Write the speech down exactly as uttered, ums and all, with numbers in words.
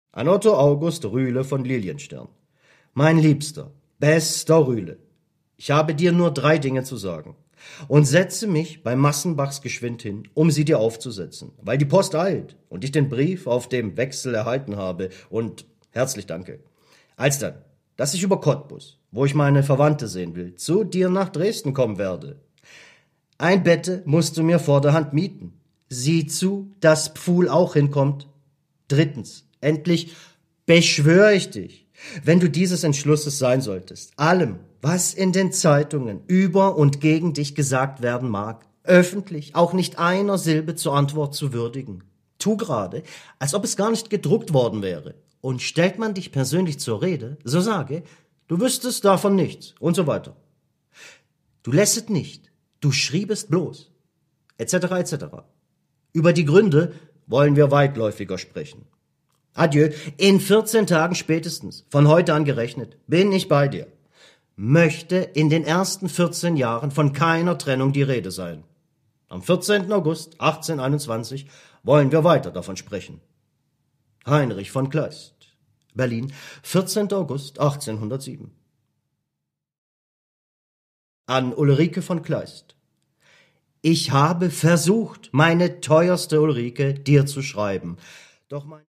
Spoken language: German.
An Otto August Rühle von Lilienstern. Mein Liebster, bester Rühle, ich habe dir nur drei Dinge zu sagen und setze mich bei Massenbachs geschwind hin, um sie dir aufzusetzen, weil die Post eilt und ich den Brief auf dem Wechsel erhalten habe und herzlich danke. Alsdann, dass ich über Cottbus, wo ich meine Verwandte sehen will, zu dir nach Dresden kommen werde. Ein Bette musst du mir vorderhand mieten. Sieh zu, dass Pfuhl auch hinkommt. Drittens, endlich beschwöre ich dich, wenn du dieses Entschlusses sein solltest, allem, was in den Zeitungen über und gegen dich gesagt werden mag, öffentlich auch nicht einer Silbe zur Antwort zu würdigen. Tu gerade, als ob es gar nicht gedruckt worden wäre. Und stellt man dich persönlich zur Rede, so sage, du wüsstest davon nichts und so weiter. Du lässet nicht, du schriebest bloß, et cetera et cetera. Über die Gründe wollen wir weitläufiger sprechen. Adieu, in vierzehn Tagen spätestens, von heute an gerechnet, bin ich bei dir. Möchte in den ersten vierzehn Jahren von keiner Trennung die Rede sein. Am vierzehnten August achtzehnhunderteinundzwanzig wollen wir weiter davon sprechen. Heinrich von Kleist, Berlin, vierzehnten August achtzehnhundertsieben. An Ulrike von Kleist. Ich habe versucht, meine teuerste Ulrike, dir zu schreiben, doch mein